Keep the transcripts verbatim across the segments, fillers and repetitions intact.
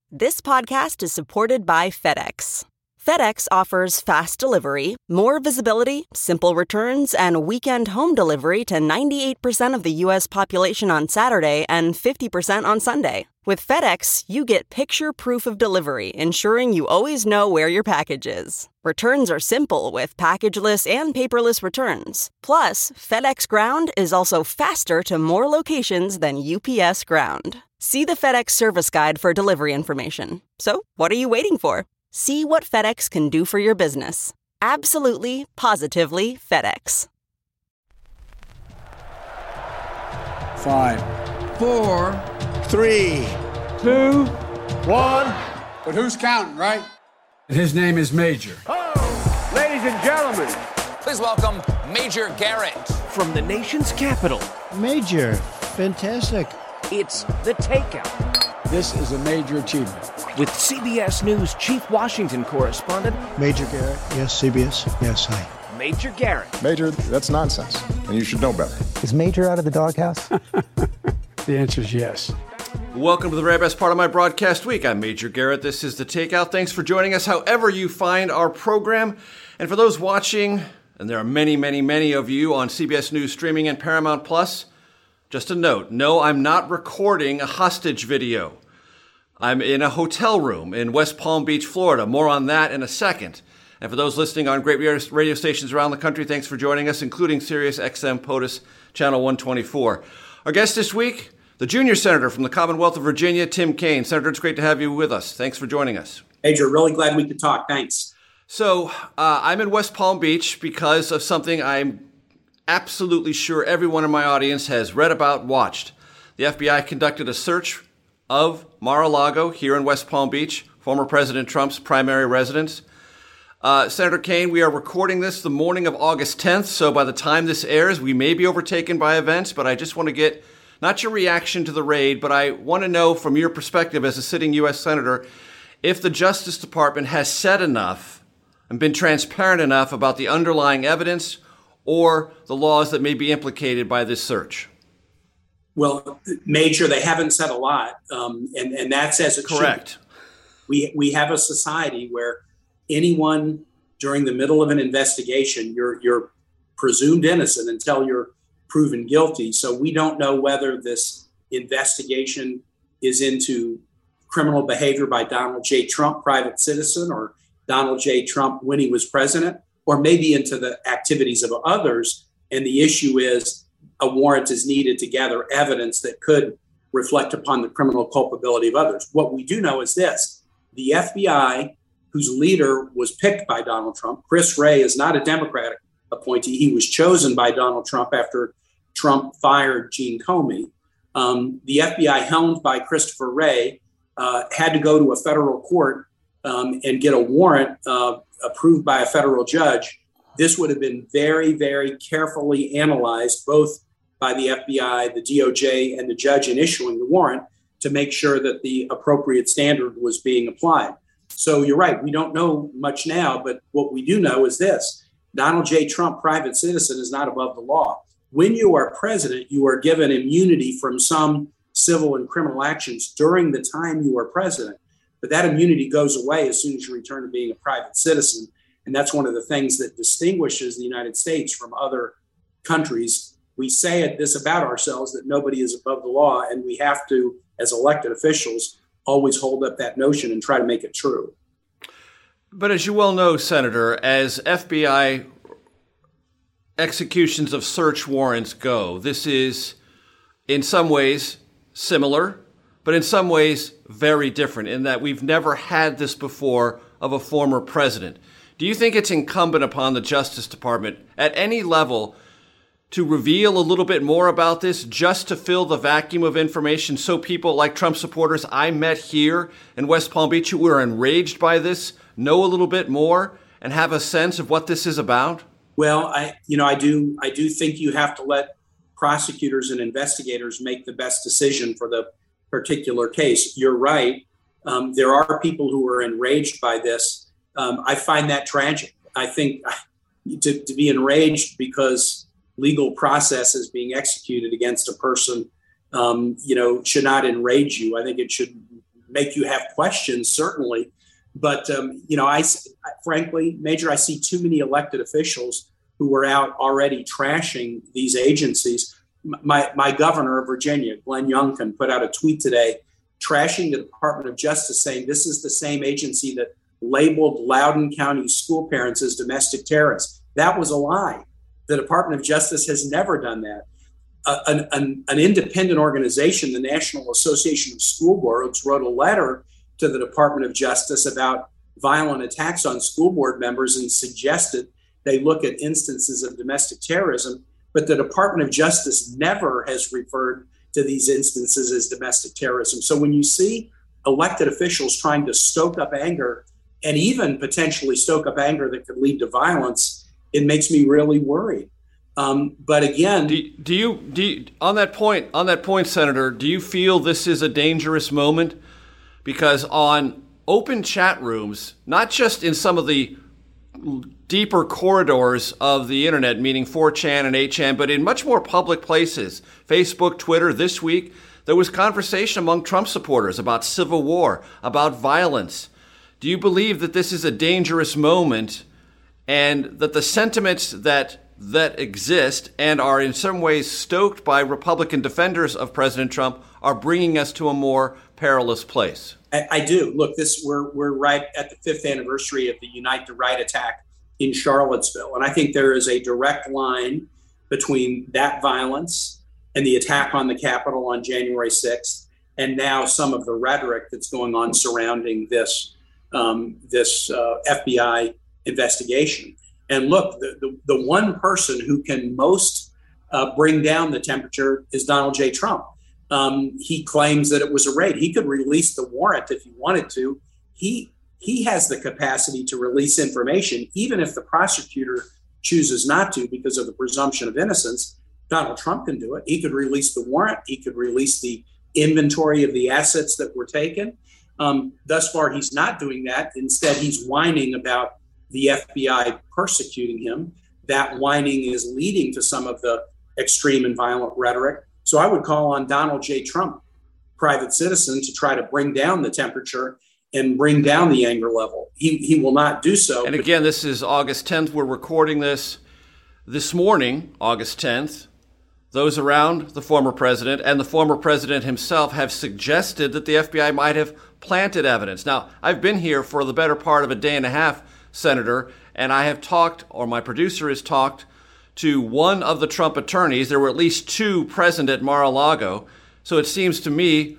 This podcast is supported by FedEx. FedEx offers fast delivery, more visibility, simple returns, and weekend home delivery to ninety-eight percent of the U S population on Saturday and fifty percent on Sunday. With FedEx, you get picture proof of delivery, ensuring you always know where your package is. Returns are simple with packageless and paperless returns. Plus, FedEx Ground is also faster to more locations than U P S Ground. See the FedEx service guide for delivery information. So, what are you waiting for? See what FedEx can do for your business. Absolutely, positively FedEx. Five, four, three, two, one. But who's counting, right? His name is Major. Oh, ladies and gentlemen, please welcome Major Garrett. From the nation's capital. Major, fantastic. It's The Takeout. This is a major achievement. With C B S News Chief Washington Correspondent Major Garrett, yes, C B S, yes, hi. Major Garrett. Major, that's nonsense, and you should know better. Is Major out of the doghouse? The answer is yes. Welcome to the very best part of my broadcast week. I'm Major Garrett. This is The Takeout. Thanks for joining us however you find our program. And for those watching, and there are many, many, many of you on C B S News Streaming and Paramount Plus, just a note, no, I'm not recording a hostage video. I'm in a hotel room in West Palm Beach, Florida. More on that in a second. And for those listening on great radio stations around the country, thanks for joining us, including Sirius X M POTUS Channel one twenty-four. Our guest this week, the junior senator from the Commonwealth of Virginia, Tim Kaine. Senator, it's great to have you with us. Thanks for joining us. Major, really glad we could talk. Thanks. So uh, I'm in West Palm Beach because of something I'm absolutely sure everyone in my audience has read about, watched. The F B I conducted a search of Mar-a-Lago here in West Palm Beach, former President Trump's primary residence. Uh, Senator Kaine, we are recording this the morning of August tenth, so by the time this airs, we may be overtaken by events, but I just want to get not your reaction to the raid, but I want to know from your perspective as a sitting U S Senator, if the Justice Department has said enough and been transparent enough about the underlying evidence or the laws that may be implicated by this search. Well, Major, they haven't said a lot, um, and, and that's as it Correct. should. We, we have a society where anyone during the middle of an investigation, you're, you're presumed innocent until you're proven guilty. So we don't know whether this investigation is into criminal behavior by Donald J. Trump, private citizen, or Donald J. Trump when he was president, or maybe into the activities of others. And the issue is a warrant is needed to gather evidence that could reflect upon the criminal culpability of others. What we do know is this: the F B I, whose leader was picked by Donald Trump, Chris Wray, is not a Democratic appointee. He was chosen by Donald Trump after Trump fired Gene Comey. Um, the F B I, helmed by Christopher Wray, uh, had to go to a federal court um, and get a warrant uh, approved by a federal judge. This would have been very, very carefully analyzed, both by the F B I, the D O J, and the judge in issuing the warrant, to make sure that the appropriate standard was being applied. So you're right, we don't know much now, but what we do know is this: Donald J. Trump, private citizen, is not above the law. When you are president, you are given immunity from some civil and criminal actions during the time you are president. But that immunity goes away as soon as you return to being a private citizen. And that's one of the things that distinguishes the United States from other countries. We say it, this about ourselves, that nobody is above the law, and we have to, as elected officials, always hold up that notion and try to make it true. But as you well know, Senator, as F B I executions of search warrants go, this is in some ways similar, but in some ways very different, in that we've never had this before of a former president. Do you think it's incumbent upon the Justice Department at any level to reveal a little bit more about this, just to fill the vacuum of information, so people like Trump supporters I met here in West Palm Beach who are enraged by this know a little bit more and have a sense of what this is about? Well, I, you know, I do, I do think you have to let prosecutors and investigators make the best decision for the particular case. You're right. Um, there are people who are enraged by this. Um, I find that tragic. I think to, to be enraged because legal process is being executed against a person, um, you know, should not enrage you. I think it should make you have questions, certainly. But, um, you know, I frankly, Major, I see too many elected officials who are out already trashing these agencies. My, my governor of Virginia, Glenn Youngkin, put out a tweet today trashing the Department of Justice, saying this is the same agency that labeled Loudoun County school parents as domestic terrorists. That was a lie. The Department of Justice has never done that. Uh, an, an, an independent organization, the National Association of School Boards, wrote a letter to the Department of Justice about violent attacks on school board members and suggested they look at instances of domestic terrorism. But the Department of Justice never has referred to these instances as domestic terrorism. So when you see elected officials trying to stoke up anger and even potentially stoke up anger that could lead to violence, it makes me really worried. Um, but again, do, do you do you, on that point, on that point, Senator, do you feel this is a dangerous moment? Because on open chat rooms, not just in some of the deeper corridors of the internet, meaning four chan and eight chan, but in much more public places, Facebook, Twitter, this week, there was conversation among Trump supporters about civil war, about violence. Do you believe that this is a dangerous moment and that the sentiments that that exist and are in some ways stoked by Republican defenders of President Trump are bringing us to a more perilous place? I, I do. Look, this we're we're right at the fifth anniversary of the Unite the Right attack in Charlottesville. And I think there is a direct line between that violence and the attack on the Capitol on January sixth, and now some of the rhetoric that's going on surrounding this um, this uh, F B I investigation. And look, the, the, the one person who can most uh, bring down the temperature is Donald J. Trump. Um, he claims that it was a raid. He could release the warrant if he wanted to. He he has the capacity to release information, even if the prosecutor chooses not to because of the presumption of innocence. Donald Trump can do it. He could release the warrant. He could release the inventory of the assets that were taken. Um, thus far, he's not doing that. Instead, he's whining about the F B I persecuting him. That whining is leading to some of the extreme and violent rhetoric. So I would call on Donald J. Trump, private citizen, to try to bring down the temperature and bring down the anger level. He he will not do so. And again, this is August tenth. We're recording this this morning, August tenth. Those around the former president and the former president himself have suggested that the F B I might have planted evidence. Now, I've been here for the better part of a day and a half, Senator, and I have talked, or my producer has talked, to one of the Trump attorneys. There were at least two present at Mar-a-Lago. So it seems to me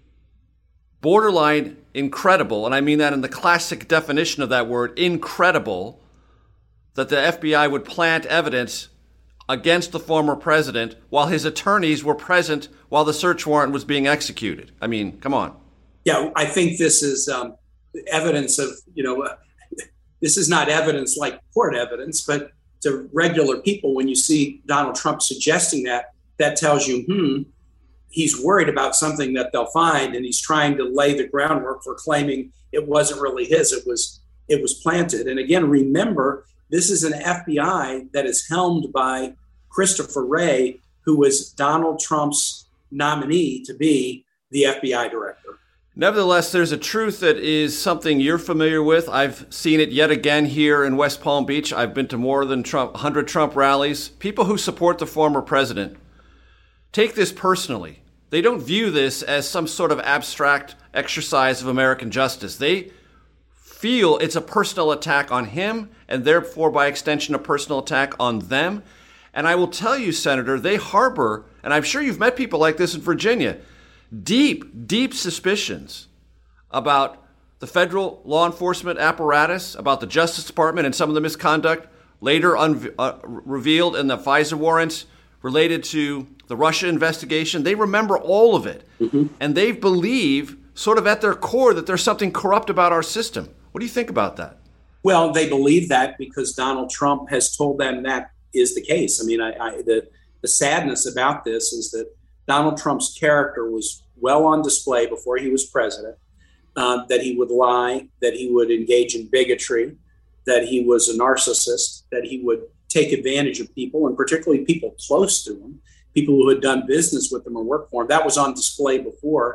borderline incredible, and I mean that in the classic definition of that word, incredible, that the F B I would plant evidence against the former president while his attorneys were present while the search warrant was being executed. I mean, come on. Yeah, I think this is um, evidence of, you know, uh, this is not evidence like court evidence, but to regular people, when you see Donald Trump suggesting that, that tells you, hmm, he's worried about something that they'll find, and he's trying to lay the groundwork for claiming it wasn't really his, it was it was planted. And again, remember, this is an F B I that is helmed by Christopher Wray, who was Donald Trump's nominee to be the F B I director. Nevertheless, there's a truth that is something you're familiar with. I've seen it yet again here in West Palm Beach. I've been to more than Trump, one hundred Trump rallies. People who support the former president take this personally. They don't view this as some sort of abstract exercise of American justice. They feel it's a personal attack on him, and therefore, by extension, a personal attack on them. And I will tell you, Senator, they harbor, and I'm sure you've met people like this in Virginia, deep, deep suspicions about the federal law enforcement apparatus, about the Justice Department and some of the misconduct later un- uh, revealed in the FISA warrants related to the Russia investigation. They remember all of it. Mm-hmm. And they believe, sort of at their core, that there's something corrupt about our system. What do you think about that? Well, they believe that because Donald Trump has told them that is the case. I mean, I, I, the, the sadness about this is that Donald Trump's character was well on display before he was president, uh, that he would lie, that he would engage in bigotry, that he was a narcissist, that he would take advantage of people, and particularly people close to him, people who had done business with him or worked for him. That was on display before.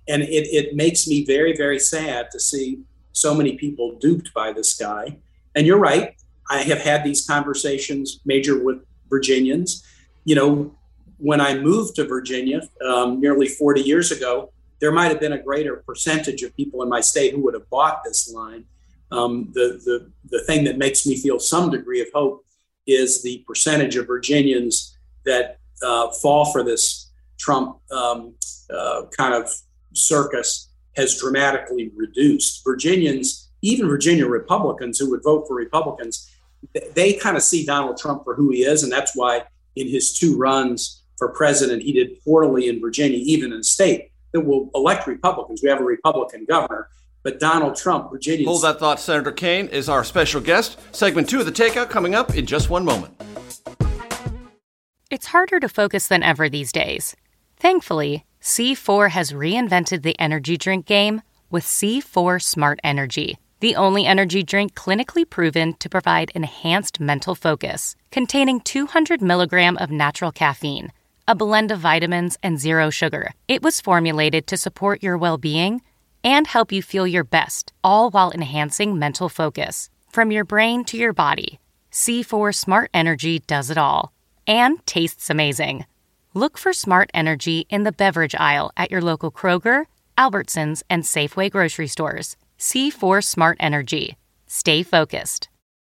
And it, it makes me very, very sad to see so many people duped by this guy. And you're right. I have had these conversations, Major, with Virginians. You know, when I moved to Virginia um, nearly forty years ago, there might have been a greater percentage of people in my state who would have bought this line. Um, the, the, the thing that makes me feel some degree of hope is the percentage of Virginians that uh, fall for this Trump um, uh, kind of circus has dramatically reduced. Virginians, even Virginia Republicans who would vote for Republicans, they kind of see Donald Trump for who he is. And that's why in his two runs for president, he did poorly in Virginia, even in a state that will elect Republicans. We have a Republican governor, but Donald Trump, Virginia. Hold that thought. Senator Kaine is our special guest. Segment two of The Takeout coming up in just one moment. It's harder to focus than ever these days. Thankfully, C four has reinvented the energy drink game with C four Smart Energy, the only energy drink clinically proven to provide enhanced mental focus, containing two hundred milligrams of natural caffeine, a blend of vitamins, and zero sugar. It was formulated to support your well-being and help you feel your best, all while enhancing mental focus. From your brain to your body, C four Smart Energy does it all and tastes amazing. Look for Smart Energy in the beverage aisle at your local Kroger, Albertsons, and Safeway grocery stores. C four Smart Energy. Stay focused.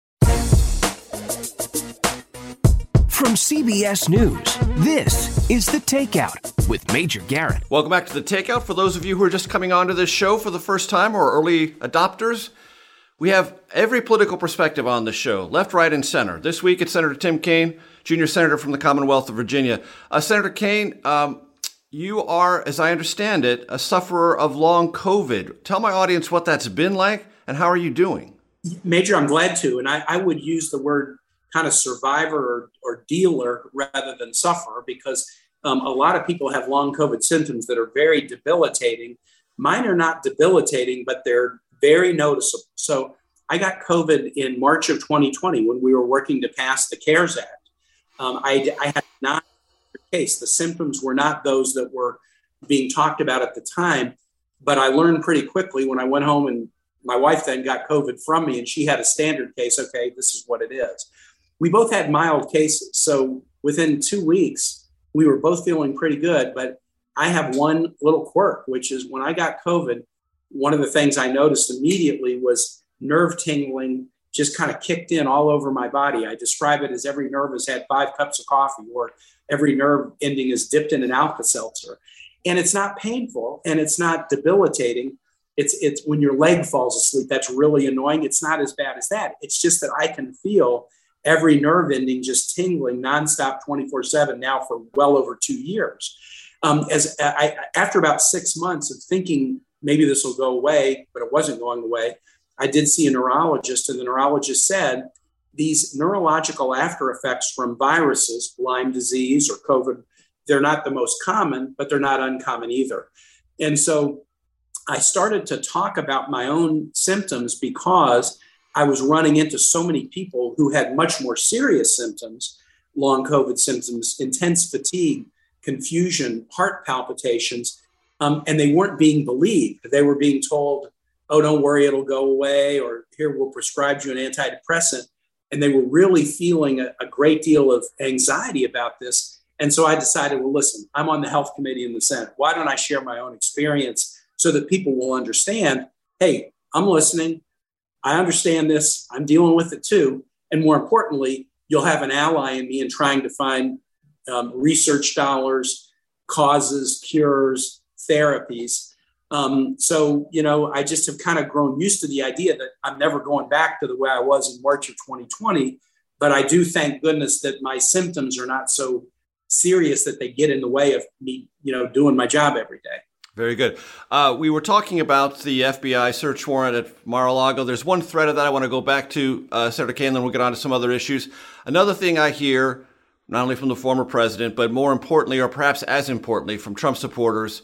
From C B S News, this is The Takeout with Major Garrett. Welcome back to The Takeout. For those of you who are just coming onto this show for the first time or early adopters, we have every political perspective on the show, left, right, and center. This week it's Senator Tim Kaine, Junior Senator from the Commonwealth of Virginia. Uh, Senator Kaine, um, you are, as I understand it, a sufferer of long COVID. Tell my audience what that's been like and how are you doing? Major, I'm glad to. And I, I would use the word kind of survivor or, or dealer rather than sufferer, because um, a lot of people have long COVID symptoms that are very debilitating. Mine are not debilitating, but they're very noticeable. So I got COVID in March of twenty twenty when we were working to pass the CARES Act. Um, I, I had not the case. The symptoms were not those that were being talked about at the time, but I learned pretty quickly when I went home, and my wife then got COVID from me and she had a standard case. Okay, this is what it is. We both had mild cases. So within two weeks, we were both feeling pretty good, but I have one little quirk, which is when I got COVID, one of the things I noticed immediately was nerve tingling just kind of kicked in all over my body. I describe it as every nerve has had five cups of coffee, or every nerve ending is dipped in an Alka-Seltzer. And it's not painful and it's not debilitating. It's it's when your leg falls asleep, that's really annoying. It's not as bad as that. It's just that I can feel every nerve ending just tingling nonstop twenty-four seven now for well over two years. Um, as I, after about six months of thinking maybe this will go away, but it wasn't going away, I did see a neurologist, and the neurologist said these neurological after effects from viruses, Lyme disease or COVID, they're not the most common, but they're not uncommon either. And so I started to talk about my own symptoms because I was running into so many people who had much more serious symptoms, long COVID symptoms, intense fatigue, confusion, heart palpitations, um, and they weren't being believed. They were being told, oh, don't worry, it'll go away, or here, we'll prescribe you an antidepressant. And they were really feeling a, a great deal of anxiety about this. And so I decided, well, listen, I'm on the health committee in the Senate. Why don't I share my own experience so that people will understand, hey, I'm listening. I understand this. I'm dealing with it too. And more importantly, you'll have an ally in me in trying to find um, research dollars, causes, cures, therapies. Um, so, you know, I just have kind of grown used to the idea that I'm never going back to the way I was in March of twenty twenty. But I do thank goodness that my symptoms are not so serious that they get in the way of me, you know, doing my job every day. Very good. Uh, we were talking about the F B I search warrant at Mar-a-Lago. There's one thread of that I want to go back to, uh, Senator Kaine, then we'll get on to some other issues. Another thing I hear, not only from the former president, but more importantly, or perhaps as importantly, from Trump supporters,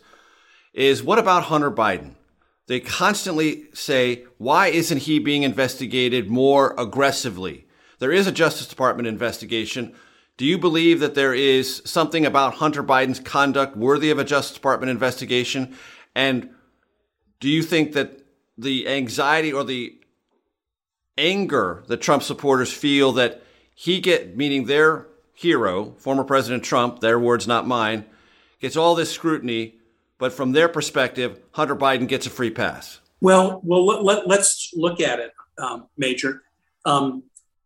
is what about Hunter Biden? They constantly say, why isn't he being investigated more aggressively? There is a Justice Department investigation. Do you believe that there is something about Hunter Biden's conduct worthy of a Justice Department investigation? And do you think that the anxiety or the anger that Trump supporters feel that he get, meaning their hero, former President Trump, their words, not mine, gets all this scrutiny, but from their perspective, Hunter Biden gets a free pass? Well, well, let, let, let's look at it, um, Major. Um,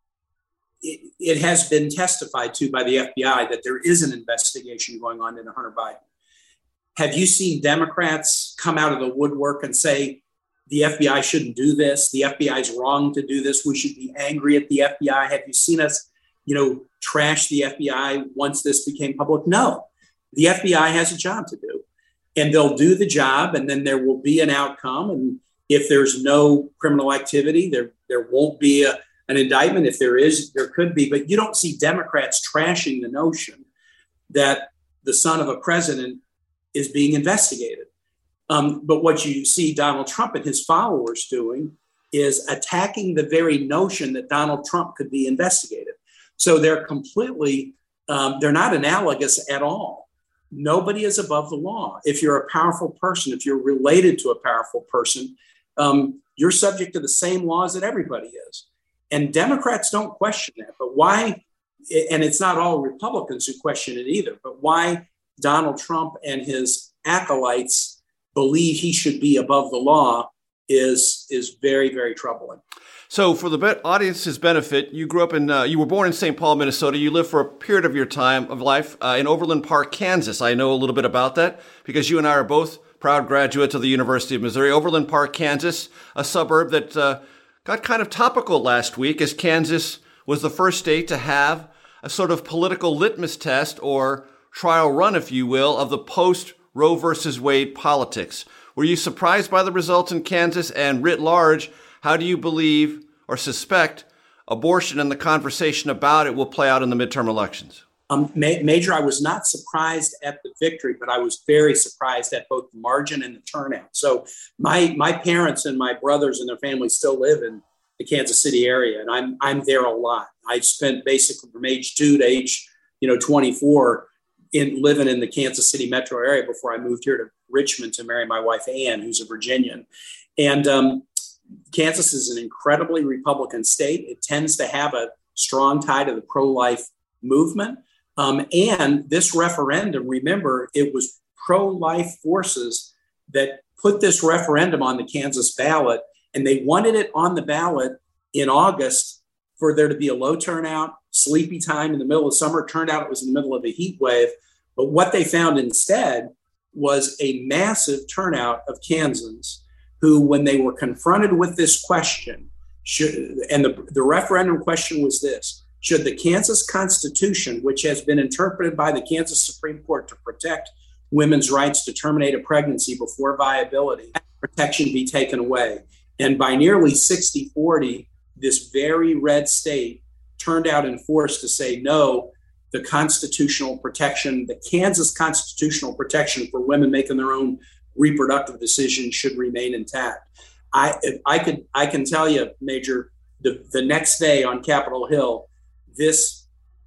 it, it has been testified to by the F B I that there is an investigation going on into Hunter Biden. Have you seen Democrats come out of the woodwork and say, the F B I shouldn't do this. The F B I is wrong to do this. We should be angry at the F B I. Have you seen us, you know, trash the F B I once this became public? No, the F B I has a job to do, and they'll do the job, and then there will be an outcome. And if there's no criminal activity, there, there won't be a, an indictment. If there is, there could be. But you don't see Democrats trashing the notion that the son of a president is being investigated. Um, but what you see Donald Trump and his followers doing is attacking the very notion that Donald Trump could be investigated. So they're completely, um, they're not analogous at all. Nobody is above the law. If you're a powerful person, if you're related to a powerful person, um, you're subject to the same laws that everybody is. And Democrats don't question that. But why, and it's not all Republicans who question it either, but why Donald Trump and his acolytes believe he should be above the law is is very, very troubling. So for the audience's benefit, you grew up in, uh, you were born in Saint Paul, Minnesota. You lived for a period of your time of life uh, in Overland Park, Kansas. I know a little bit about that because you and I are both proud graduates of the University of Missouri. Overland Park, Kansas, a suburb that uh, got kind of topical last week as Kansas was the first state to have a sort of political litmus test or trial run, if you will, of the post Roe versus Wade politics. Were you surprised by the results in Kansas? And writ large, how do you believe or suspect abortion and the conversation about it will play out in the midterm elections? Um, Ma- Major, I was not surprised at the victory, but I was very surprised at both the margin and the turnout. So my my parents and my brothers and their families still live in the Kansas City area, and I'm I'm there a lot. I spent basically from age two to age, you know, twenty-four in living in the Kansas City metro area before I moved here to Richmond to marry my wife, Ann, who's a Virginian. And um, Kansas is an incredibly Republican state. It tends to have a strong tie to the pro-life movement. Um, and this referendum, remember, it was pro-life forces that put this referendum on the Kansas ballot, and they wanted it on the ballot in August for there to be a low turnout, sleepy time in the middle of summer. It turned out it was in the middle of a heat wave. But what they found instead was a massive turnout of Kansans who, when they were confronted with this question, should, and the, the referendum question was this: should the Kansas Constitution, which has been interpreted by the Kansas Supreme Court to protect women's rights to terminate a pregnancy before viability, protection be taken away? And by nearly sixty forty, this very red state turned out in force to say, no, the constitutional protection, the Kansas constitutional protection for women making their own reproductive decisions should remain intact. I, if I could, I can tell you, Major, the, the next day on Capitol Hill, this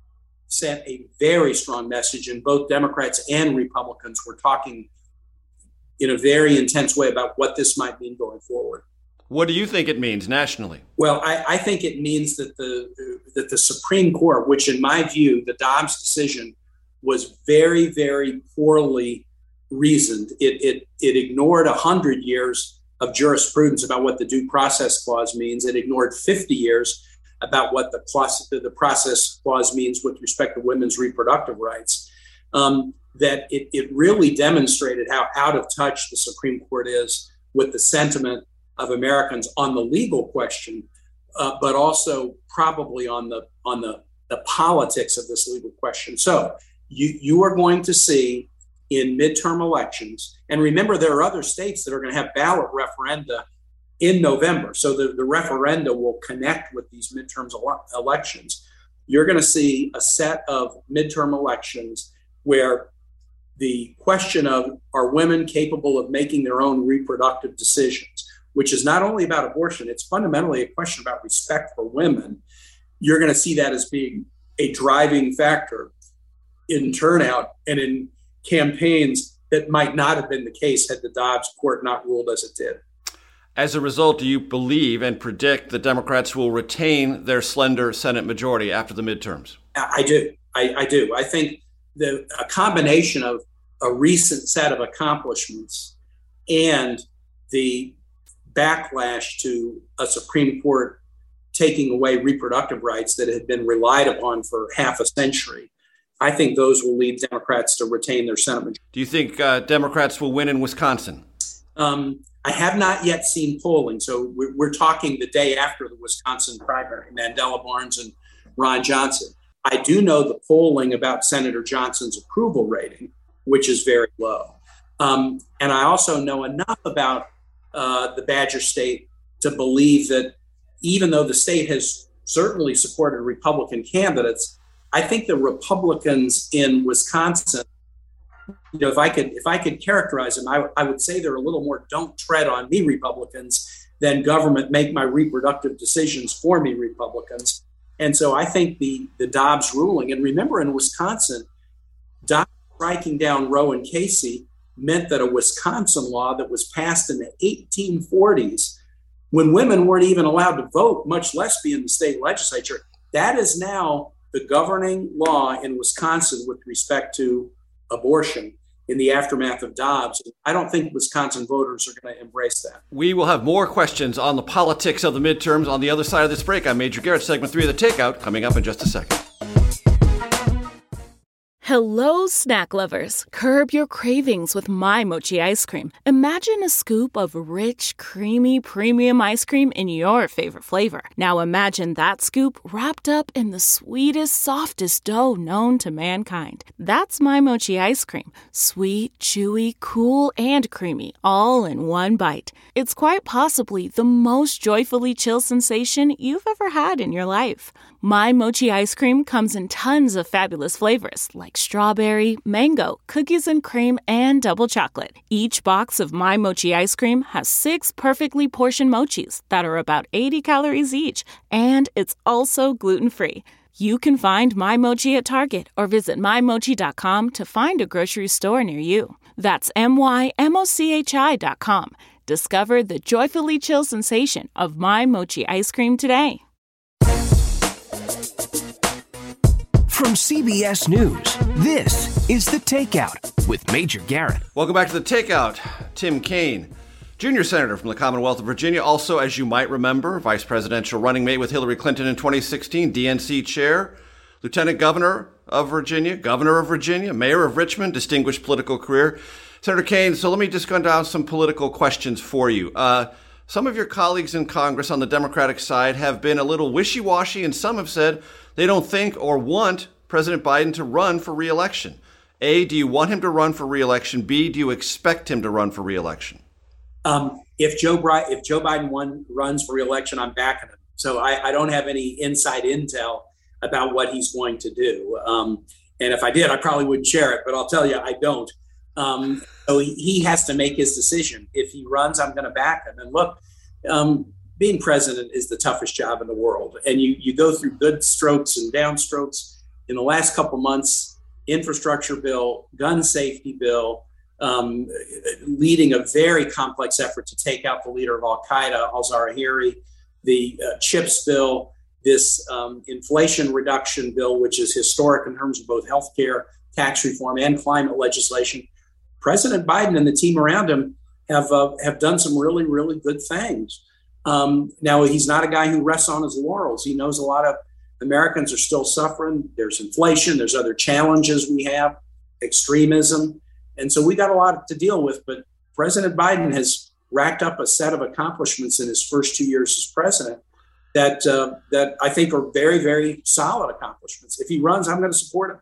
sent a very strong message, and both Democrats and Republicans were talking in a very intense way about what this might mean going forward. What do you think it means nationally? Well, I, I think it means that the that the Supreme Court, which in my view, the Dobbs decision was very, very poorly reasoned. It it it ignored a hundred years of jurisprudence about what the due process clause means. It ignored fifty years about what the plus the process clause means with respect to women's reproductive rights. Um, that it it really demonstrated how out of touch the Supreme Court is with the sentiment of Americans on the legal question, uh, but also probably on the on the, the politics of this legal question. So you you are going to see in midterm elections, and remember there are other states that are going to have ballot referenda in November. So the, the referenda will connect with these midterm ele- elections. You're going to see a set of midterm elections where the question of are women capable of making their own reproductive decisions, which is not only about abortion, it's fundamentally a question about respect for women. You're going to see that as being a driving factor in turnout and in campaigns that might not have been the case had the Dobbs court not ruled as it did. As a result, do you believe and predict the Democrats will retain their slender Senate majority after the midterms? I do. I, I do. I think the a combination of a recent set of accomplishments and the backlash to a Supreme Court taking away reproductive rights that had been relied upon for half a century, I think those will lead Democrats to retain their Senate majority. Do you think uh, Democrats will win in Wisconsin? Um, I have not yet seen polling. So we're, we're talking the day after the Wisconsin primary, Mandela Barnes and Ron Johnson. I do know the polling about Senator Johnson's approval rating, which is very low. Um, and I also know enough about uh, the Badger State to believe that even though the state has certainly supported Republican candidates, I think the Republicans in Wisconsin, you know, if I could if I could characterize them, I, I would say they're a little more don't tread on me Republicans than government make my reproductive decisions for me Republicans. And so I think the, the Dobbs ruling, and remember in Wisconsin, Dobbs striking down Roe and Casey meant that a Wisconsin law that was passed in the eighteen forties, when women weren't even allowed to vote, much less be in the state legislature, that is now the governing law in Wisconsin with respect to abortion in the aftermath of Dobbs. I don't think Wisconsin voters are going to embrace that. We will have more questions on the politics of the midterms on the other side of this break. I'm Major Garrett, segment three of The Takeout, coming up in just a second. Hello, snack lovers. Curb your cravings with My Mochi ice cream. Imagine a scoop of rich, creamy, premium ice cream in your favorite flavor. Now imagine that scoop wrapped up in the sweetest, softest dough known to mankind. That's My Mochi ice cream. Sweet, chewy, cool, and creamy, all in one bite. It's quite possibly the most joyfully chill sensation you've ever had in your life. My Mochi ice cream comes in tons of fabulous flavors like strawberry, mango, cookies and cream, and double chocolate. Each box of My Mochi ice cream has six perfectly portioned mochis that are about eighty calories each, and it's also gluten-free. You can find My Mochi at Target or visit my mochi dot com to find a grocery store near you. That's M Y M O C H I dot com. Discover the joyfully chill sensation of My Mochi ice cream today. From C B S News, this is The Takeout with Major Garrett. Welcome back to The Takeout. Tim Kaine, junior senator from the Commonwealth of Virginia, also, as you might remember, vice presidential running mate with Hillary Clinton in twenty sixteen, D N C chair, lieutenant governor of Virginia, governor of Virginia, mayor of Richmond, distinguished political career. Senator Kaine, so let me just go down some political questions for you. Uh, some of your colleagues in Congress on the Democratic side have been a little wishy-washy, and some have said they don't think or want President Biden to run for re-election. A, do you want him to run for re-election? B, do you expect him to run for re-election? Um, if Joe Bri- if Joe Biden won, runs for re-election, I'm backing him. So I, I don't have any inside intel about what he's going to do. Um, and if I did, I probably wouldn't share it, but I'll tell you, I don't. Um, so he, he has to make his decision. If he runs, I'm going to back him. And look, um, being president is the toughest job in the world. And you, you go through good strokes and downstrokes. In the last couple months, infrastructure bill, gun safety bill, um, leading a very complex effort to take out the leader of Al-Qaeda, al-Zawahiri, the uh, CHIPS bill, this um, inflation reduction bill, which is historic in terms of both healthcare, tax reform, and climate legislation. President Biden and the team around him have uh, have done some really, really good things. Um, now, he's not a guy who rests on his laurels. He knows a lot of Americans are still suffering. There's inflation. There's other challenges we have, extremism. And so we got a lot to deal with. But President Biden has racked up a set of accomplishments in his first two years as president that uh, that I think are very, very solid accomplishments. If he runs, I'm going to support him.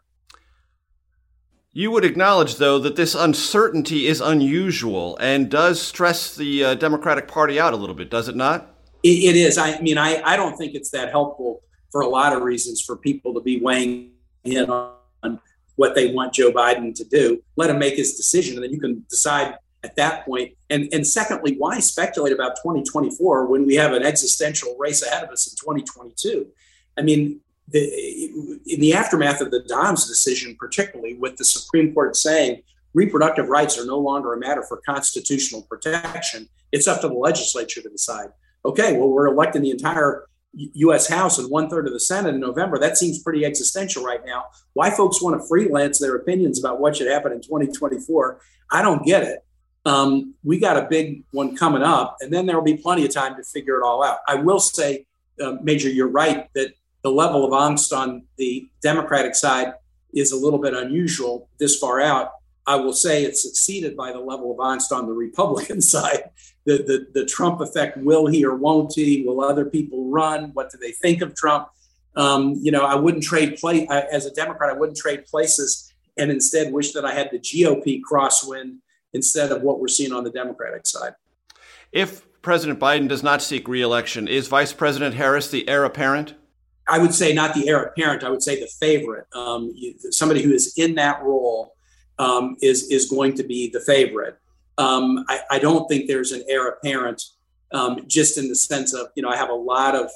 You would acknowledge, though, that this uncertainty is unusual and does stress the uh, Democratic Party out a little bit, does it not? It, it is. I mean, I, I don't think it's that helpful for a lot of reasons for people to be weighing in on what they want Joe Biden to do. Let him make his decision, and then you can decide at that point. And, and secondly, why speculate about twenty twenty-four when we have an existential race ahead of us in twenty twenty-two? I mean, the, in the aftermath of the Dobbs decision, particularly with the Supreme Court saying reproductive rights are no longer a matter for constitutional protection. It's up to the legislature to decide. Okay, well, we're electing the entire U S House and one third of the Senate in November. That seems pretty existential right now. Why folks want to freelance their opinions about what should happen in twenty twenty-four, I don't get it. Um, we got a big one coming up, and then there will be plenty of time to figure it all out. I will say, uh, Major, you're right that the level of angst on the Democratic side is a little bit unusual this far out. I will say it's exceeded by the level of angst on the Republican side. The, the, the Trump effect, will he or won't he? Will other people run? What do they think of Trump? Um, you know, I wouldn't trade place as a Democrat. I wouldn't trade places and instead wish that I had the G O P crosswind instead of what we're seeing on the Democratic side. If President Biden does not seek re-election, is Vice President Harris the heir apparent? I would say not the heir apparent. I would say the favorite. Um, somebody who is in that role um, is is going to be the favorite. Um, I, I don't think there's an heir apparent, um, just in the sense of, you know, I have a lot of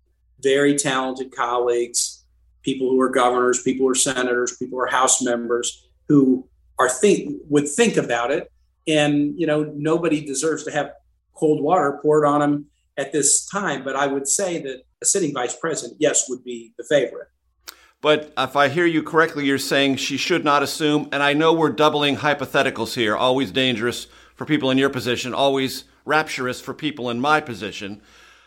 very talented colleagues, people who are governors, people who are senators, people who are House members who are think would think about it. And, you know, nobody deserves to have cold water poured on them at this time. But I would say that a sitting vice president, yes, would be the favorite. But if I hear you correctly, you're saying she should not assume, and I know we're doubling hypotheticals here, always dangerous for people in your position, always rapturous for people in my position.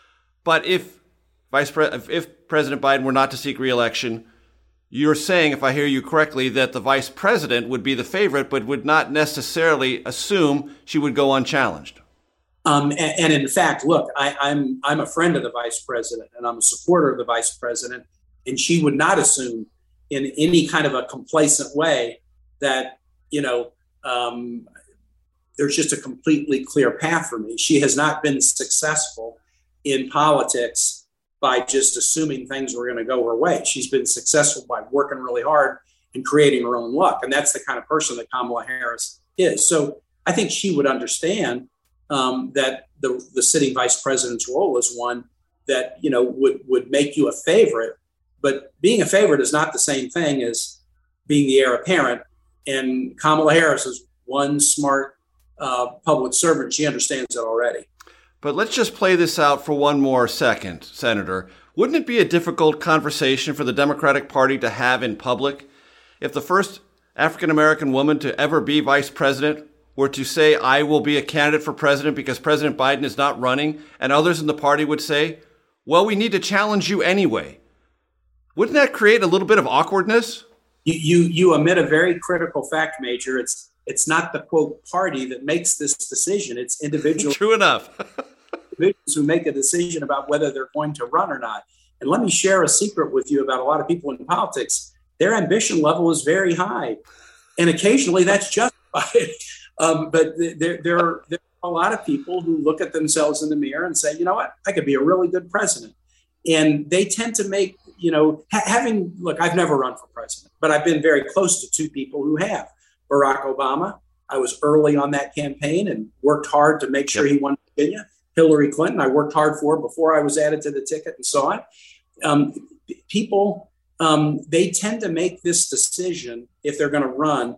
But if Vice Pre- if President Biden were not to seek re-election, you're saying, if I hear you correctly, that the vice president would be the favorite, but would not necessarily assume she would go unchallenged. Um, and, and in fact, look, I, I'm I'm a friend of the vice president, and I'm a supporter of the vice president. And she would not assume in any kind of a complacent way that, you know, um, there's just a completely clear path for me. She has not been successful in politics by just assuming things were going to go her way. She's been successful by working really hard and creating her own luck. And that's the kind of person that Kamala Harris is. So I think she would understand um, that the, the sitting vice president's role is one that, you know, would, would make you a favorite. But being a favorite is not the same thing as being the heir apparent. And Kamala Harris is one smart uh, public servant. She understands it already. But let's just play this out for one more second, Senator. Wouldn't it be a difficult conversation for the Democratic Party to have in public if the first African-American woman to ever be vice president were to say, I will be a candidate for president because President Biden is not running, and others in the party would say, well, we need to challenge you anyway? Wouldn't that create a little bit of awkwardness? You, you you omit a very critical fact, Major. It's it's not the, quote, party that makes this decision. It's individuals. True enough. individuals who make a decision about whether they're going to run or not. And let me share a secret with you about a lot of people in politics. Their ambition level is very high. And occasionally that's justified. um, but there, there, are, there are a lot of people who look at themselves in the mirror and say, you know what, I could be a really good president. And they tend to make, you know, ha- having, look, I've never run for president, but I've been very close to two people who have. Barack Obama, I was early on that campaign and worked hard to make sure yep. he won Virginia. Hillary Clinton, I worked hard for before I was added to the ticket and so on. Um, people, um, they tend to make this decision if they're going to run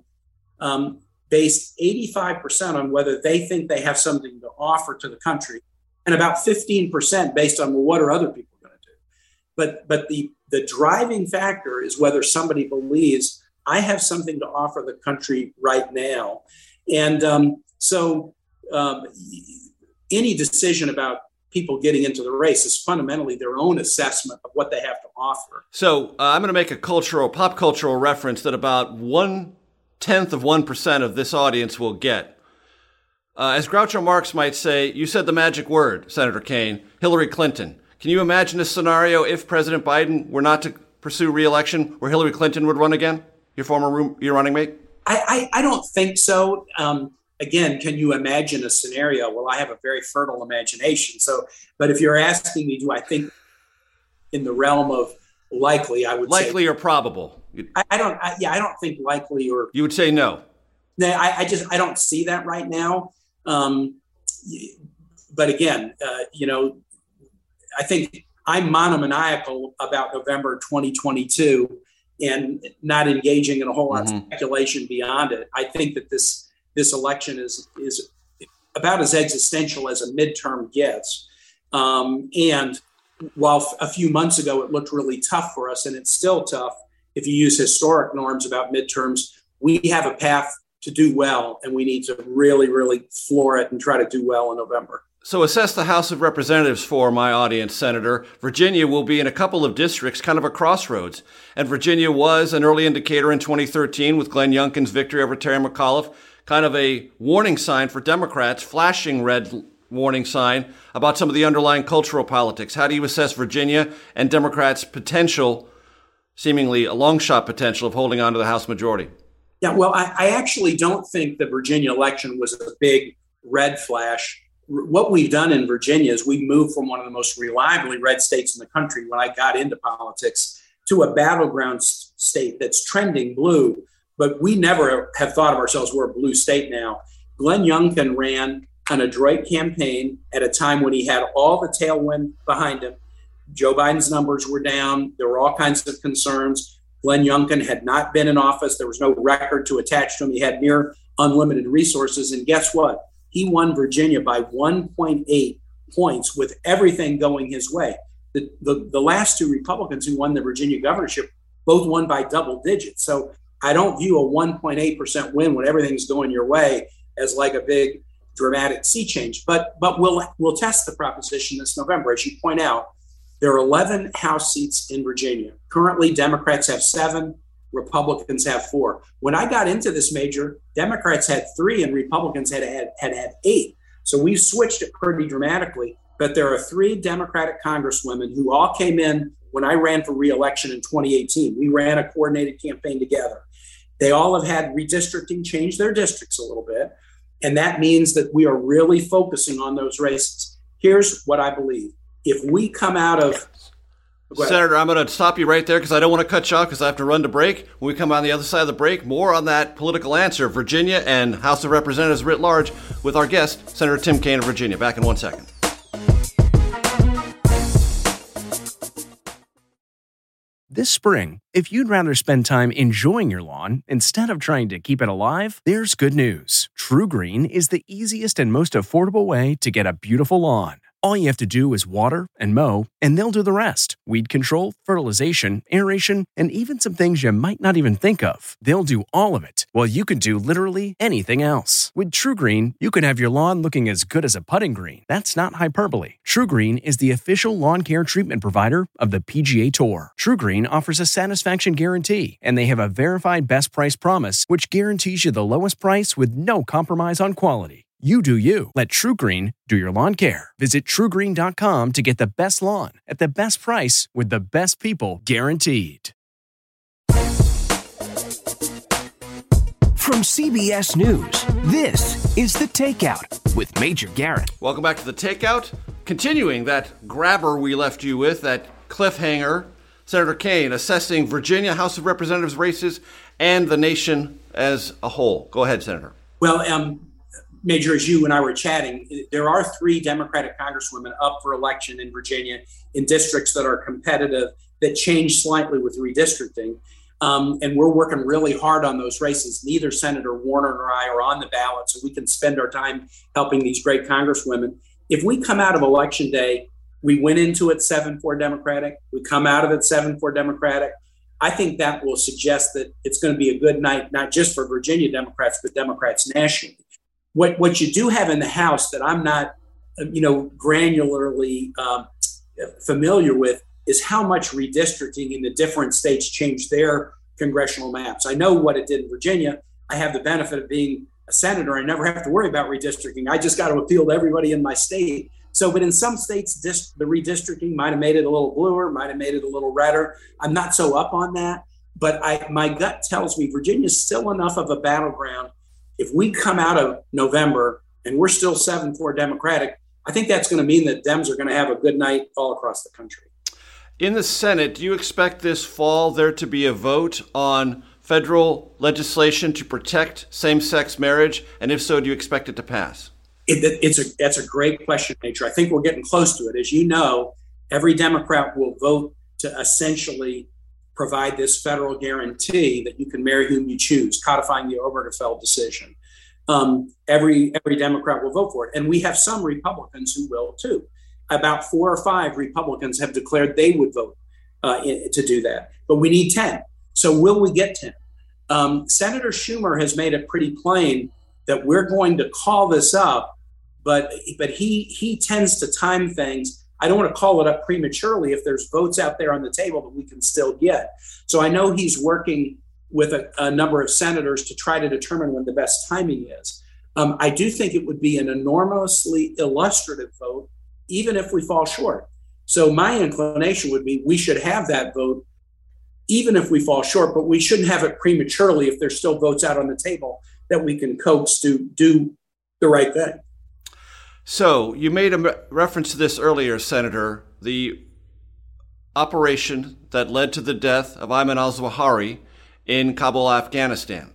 um, based eighty-five percent on whether they think they have something to offer to the country, and about fifteen percent based on, well, what are other people going to do? But but the the driving factor is whether somebody believes I have something to offer the country right now. And um, so um, any decision about people getting into the race is fundamentally their own assessment of what they have to offer. So uh, I'm going to make a cultural, pop cultural reference that about one tenth of one percent of this audience will get. Uh, as Groucho Marx might say, you said the magic word, Senator Kaine, Hillary Clinton. Can you imagine a scenario if President Biden were not to pursue re-election where Hillary Clinton would run again? Your former room, your running mate? I, I, I don't think so. Um, again, can you imagine a scenario? Well, I have a very fertile imagination. So, but if you're asking me, do I think in the realm of likely, I would likely say likely or probable. I, I don't. I, yeah, I don't think likely or. You would say no. No, I, I just I don't see that right now. Um, but again, uh, you know, I think I'm monomaniacal about November twenty twenty-two. and not engaging in a whole lot mm-hmm. of speculation beyond it. I think that this this election is is about as existential as a midterm gets. Um, and while a few months ago it looked really tough for us, and it's still tough if you use historic norms about midterms, we have a path to do well, and we need to really, really floor it and try to do well in November. So assess the House of Representatives for my audience, Senator. Virginia will be in a couple of districts, kind of a crossroads. And Virginia was an early indicator in twenty thirteen with Glenn Youngkin's victory over Terry McAuliffe, kind of a warning sign for Democrats, flashing red warning sign about some of the underlying cultural politics. How do you assess Virginia and Democrats' potential, seemingly a long shot potential, of holding on to the House majority? Yeah, well, I, I actually don't think the Virginia election was a big red flash. What we've done in Virginia is we've moved from one of the most reliably red states in the country when I got into politics to a battleground state that's trending blue. But we never have thought of ourselves, we're a blue state now. Glenn Youngkin ran an adroit campaign at a time when he had all the tailwind behind him. Joe Biden's numbers were down. There were all kinds of concerns. Glenn Youngkin had not been in office. There was no record to attach to him. He had near unlimited resources. And guess what? He won Virginia by one point eight points with everything going his way. The, the, the last two Republicans who won the Virginia governorship both won by double digits. So I don't view a one point eight percent win when everything's going your way as like a big dramatic sea change. But but we'll we'll test the proposition this November. As you point out, there are eleven House seats in Virginia. Currently, Democrats have seven, Republicans have four. When I got into this major, Democrats had three and Republicans had had, had, had eight. So we've switched it pretty dramatically. But there are three Democratic congresswomen who all came in when I ran for re-election in twenty eighteen. We ran a coordinated campaign together. They all have had redistricting change their districts a little bit. And that means that we are really focusing on those races. Here's what I believe. If we come out of... Senator, I'm going to stop you right there because I don't want to cut you off because I have to run to break. When we come on the other side of the break, more on that political answer, Virginia and House of Representatives writ large, with our guest, Senator Tim Kaine of Virginia. Back in one second. This spring, if you'd rather spend time enjoying your lawn instead of trying to keep it alive, there's good news. TruGreen is the easiest and most affordable way to get a beautiful lawn. All you have to do is water and mow, and they'll do the rest. Weed control, fertilization, aeration, and even some things you might not even think of. They'll do all of it, while you can do literally anything else. With TruGreen, you can have your lawn looking as good as a putting green. That's not hyperbole. TruGreen is the official lawn care treatment provider of the P G A Tour. TruGreen offers a satisfaction guarantee, and they have a verified best price promise, which guarantees you the lowest price with no compromise on quality. You do you. Let TruGreen do your lawn care. Visit True Green dot com to get the best lawn at the best price with the best people guaranteed. From C B S News, this is The Takeout with Major Garrett. Welcome back to The Takeout. Continuing that grabber we left you with, that cliffhanger, Senator Kaine assessing Virginia House of Representatives races and the nation as a whole. Go ahead, Senator. Well, um, Major, as you and I were chatting, there are three Democratic congresswomen up for election in Virginia in districts that are competitive that change slightly with redistricting. Um, and we're working really hard on those races. Neither Senator Warner nor I are on the ballot, so we can spend our time helping these great congresswomen. If we come out of Election Day, we went into it seven four Democratic, we come out of it seven four Democratic, I think that will suggest that it's going to be a good night, not just for Virginia Democrats, but Democrats nationally. What what you do have in the House that I'm not, you know, granularly um, familiar with is how much redistricting in the different states changed their congressional maps. I know what it did in Virginia. I have the benefit of being a senator. I never have to worry about redistricting. I just got to appeal to everybody in my state. So, but in some states, dis- the redistricting might have made it a little bluer, might have made it a little redder. I'm not so up on that. But I, my gut tells me Virginia's still enough of a battleground. If we come out of November and we're still seven four Democratic, I think that's going to mean that Dems are going to have a good night all across the country. In the Senate, do you expect this fall there to be a vote on federal legislation to protect same-sex marriage? And if so, do you expect it to pass? It, it's a that's a great question, Major. I think we're getting close to it. As you know, every Democrat will vote to essentially provide this federal guarantee that you can marry whom you choose, codifying the Obergefell decision, um, every every Democrat will vote for it. And we have some Republicans who will too. About four or five Republicans have declared they would vote uh, in, to do that. But we need ten. So will we get ten? Um, Senator Schumer has made it pretty plain that we're going to call this up, but but he he tends to time things. I don't want to call it up prematurely if there's votes out there on the table that we can still get. So I know he's working with a, a number of senators to try to determine when the best timing is. Um, I do think it would be an enormously illustrative vote, even if we fall short. So my inclination would be we should have that vote, even if we fall short, but we shouldn't have it prematurely if there's still votes out on the table that we can coax to do the right thing. So you made a reference to this earlier, Senator, the operation that led to the death of Ayman al-Zawahiri in Kabul, Afghanistan.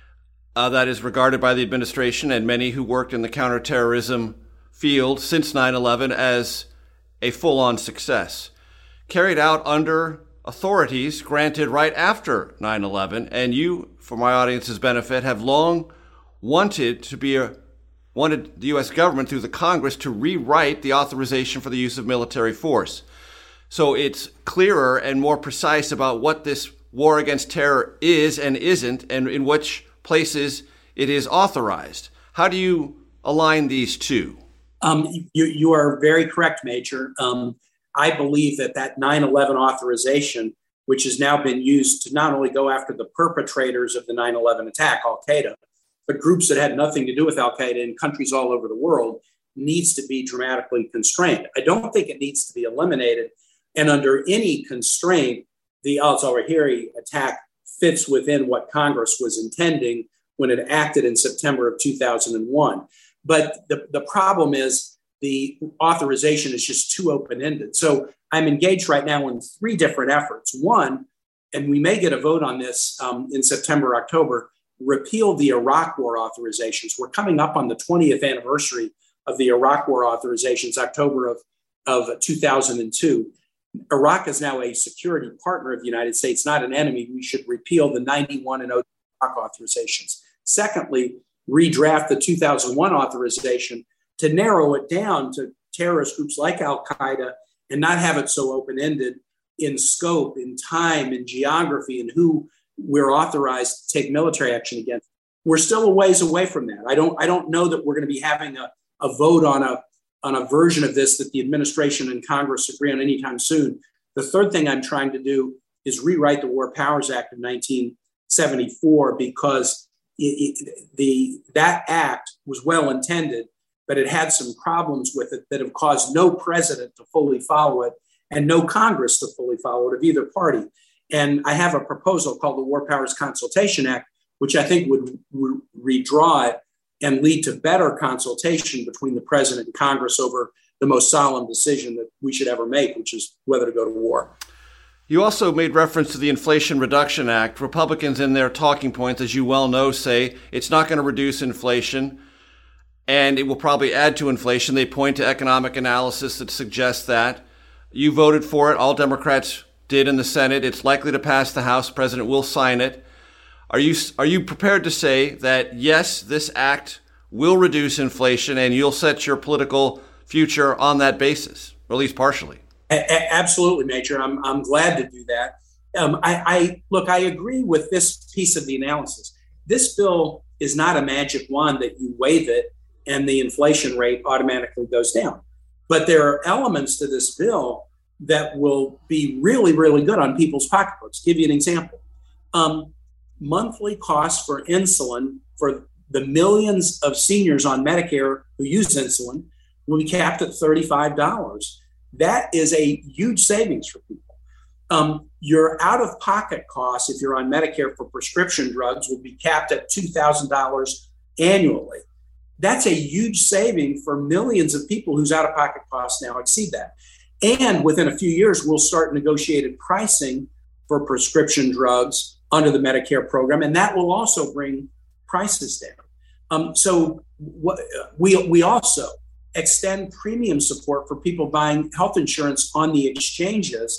Uh, that is regarded by the administration and many who worked in the counterterrorism field since nine eleven as a full-on success, carried out under authorities granted right after nine eleven. And you, for my audience's benefit, have long wanted to be a wanted the U S government through the Congress to rewrite the authorization for the use of military force. So it's clearer and more precise about what this war against terror is and isn't, and in which places it is authorized. How do you align these two? Um, you, you are very correct, Major. Um, I believe that that nine eleven authorization, which has now been used to not only go after the perpetrators of the nine eleven attack, Al-Qaeda, but groups that had nothing to do with Al-Qaeda in countries all over the world, needs to be dramatically constrained. I don't think it needs to be eliminated. And under any constraint, the al-Zawahiri attack fits within what Congress was intending when it acted in September of two thousand one. But the, the problem is the authorization is just too open-ended. So I'm engaged right now in three different efforts. One, and we may get a vote on this um, in September, October, repeal the Iraq War authorizations. We're coming up on the twentieth anniversary of the Iraq War authorizations, October of, of two thousand two. Iraq is now a security partner of the United States, not an enemy. We should repeal the ninety-one and oh two Iraq authorizations. Secondly, redraft the two thousand one authorization to narrow it down to terrorist groups like Al-Qaeda and not have it so open-ended in scope, in time, in geography, and who we're authorized to take military action against. We're still a ways away from that. I don't I don't know that we're going to be having a, a vote on a on a version of this that the administration and Congress agree on anytime soon. The third thing I'm trying to do is rewrite the War Powers Act of nineteen seventy-four, because it, it, the that act was well intended, but it had some problems with it that have caused no president to fully follow it and no Congress to fully follow it of either party. And I have a proposal called the War Powers Consultation Act, which I think would re- redraw it and lead to better consultation between the president and Congress over the most solemn decision that we should ever make, which is whether to go to war. You also made reference to the Inflation Reduction Act. Republicans in their talking points, as you well know, say it's not going to reduce inflation and it will probably add to inflation. They point to economic analysis that suggests that. You voted for it. All Democrats did in the Senate. It's likely to pass the House. The president will sign it. Are you are you prepared to say that, yes, this act will reduce inflation and you'll set your political future on that basis, or at least partially? A- absolutely, Major. I'm I'm glad to do that. Um, I, I look, I agree with this piece of the analysis. This bill is not a magic wand that you wave it and the inflation rate automatically goes down. But there are elements to this bill that will be really, really good on people's pocketbooks. Give you an example. Um, monthly costs for insulin for the millions of seniors on Medicare who use insulin will be capped at thirty-five dollars. That is a huge savings for people. Um, your out-of-pocket costs, if you're on Medicare for prescription drugs, will be capped at two thousand dollars annually. That's a huge saving for millions of people whose out-of-pocket costs now exceed that. And within a few years, we'll start negotiated pricing for prescription drugs under the Medicare program, and that will also bring prices down. Um, so what, we we also extend premium support for people buying health insurance on the exchanges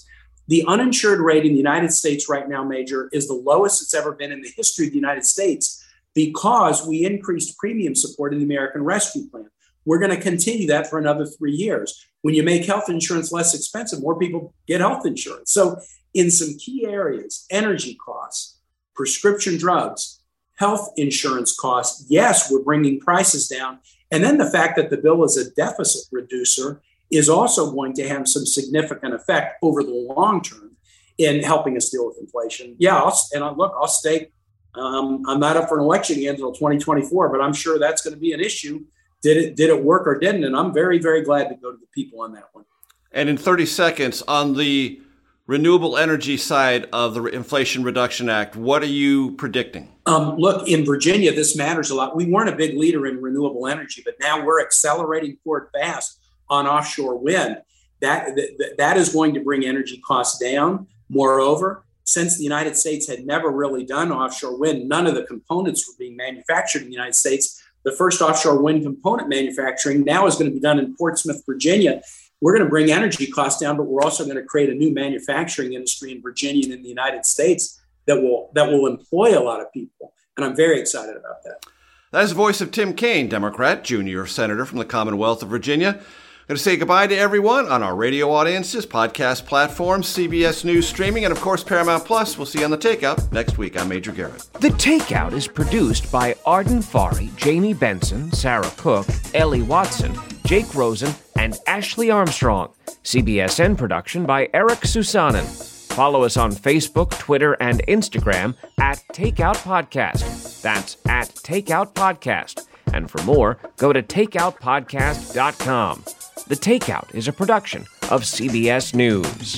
The uninsured rate in the United States right now, Major, is the lowest it's ever been in the history of the United States because we increased premium support in the American Rescue Plan. We're going to continue that for another three years. When you make health insurance less expensive, more people get health insurance. So in some key areas, energy costs, prescription drugs, health insurance costs, yes, we're bringing prices down. And then the fact that the bill is a deficit reducer is also going to have some significant effect over the long term in helping us deal with inflation. Yeah, I'll, and I'll, look, I'll stake. Um, I'm not up for an election again until twenty twenty-four, but I'm sure that's going to be an issue. Did it did it work or didn't? And I'm very, very glad to go to the people on that one. And in thirty seconds, on the renewable energy side of the Inflation Reduction Act, what are you predicting? Um, look, in Virginia, this matters a lot. We weren't a big leader in renewable energy, but now we're accelerating forward fast on offshore wind. That, that, that is going to bring energy costs down. Moreover, since the United States had never really done offshore wind, none of the components were being manufactured in the United States. The first offshore wind component manufacturing now is going to be done in Portsmouth, Virginia. We're going to bring energy costs down, but we're also going to create a new manufacturing industry in Virginia and in the United States that will that will employ a lot of people. And I'm very excited about that. That is the voice of Tim Kaine, Democrat, junior senator from the Commonwealth of Virginia. I'm going to say goodbye to everyone on our radio audiences, podcast platforms, C B S News streaming, and of course Paramount Plus. We'll see you on The Takeout next week. I'm Major Garrett. The Takeout is produced by Arden Farhi, Jamie Benson, Sarah Cook, Ellie Watson, Jake Rosen, and Ashley Armstrong. C B S N production by Eric Susanen. Follow us on Facebook, Twitter, and Instagram at Takeout Podcast. That's at Takeout Podcast. And for more, go to takeout podcast dot com. The Takeout is a production of C B S News.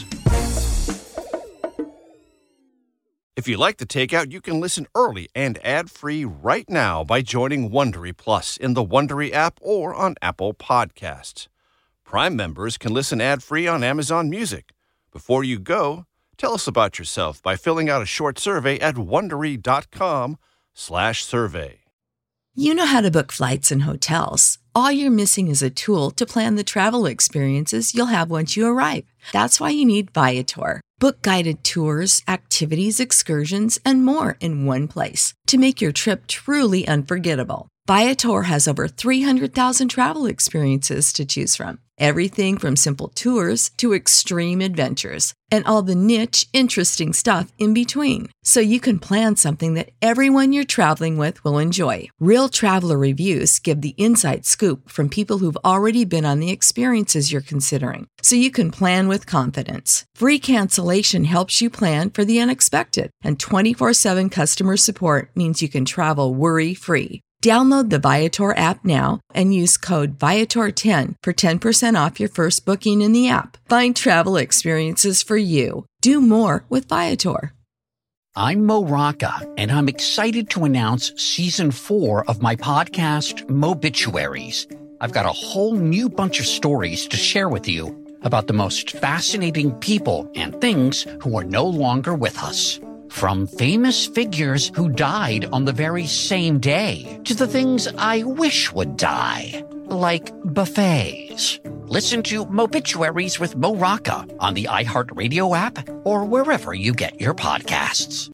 If you like The Takeout, you can listen early and ad-free right now by joining Wondery Plus in the Wondery app or on Apple Podcasts. Prime members can listen ad-free on Amazon Music. Before you go, tell us about yourself by filling out a short survey at wondery dot com slash survey. You know how to book flights and hotels. All you're missing is a tool to plan the travel experiences you'll have once you arrive. That's why you need Viator. Book guided tours, activities, excursions, and more in one place to make your trip truly unforgettable. Viator has over three hundred thousand travel experiences to choose from. Everything from simple tours to extreme adventures and all the niche, interesting stuff in between. So you can plan something that everyone you're traveling with will enjoy. Real traveler reviews give the inside scoop from people who've already been on the experiences you're considering. So you can plan with confidence. Free cancellation helps you plan for the unexpected. And twenty-four seven customer support means you can travel worry-free. Download the Viator app now and use code Viator ten for ten percent off your first booking in the app. Find travel experiences for you. Do more with Viator. I'm Mo Rocca, and I'm excited to announce season four of my podcast, Mobituaries. I've got a whole new bunch of stories to share with you about the most fascinating people and things who are no longer with us. From famous figures who died on the very same day to the things I wish would die, like buffets. Listen to Mobituaries with Mo Rocca on the iHeartRadio app or wherever you get your podcasts.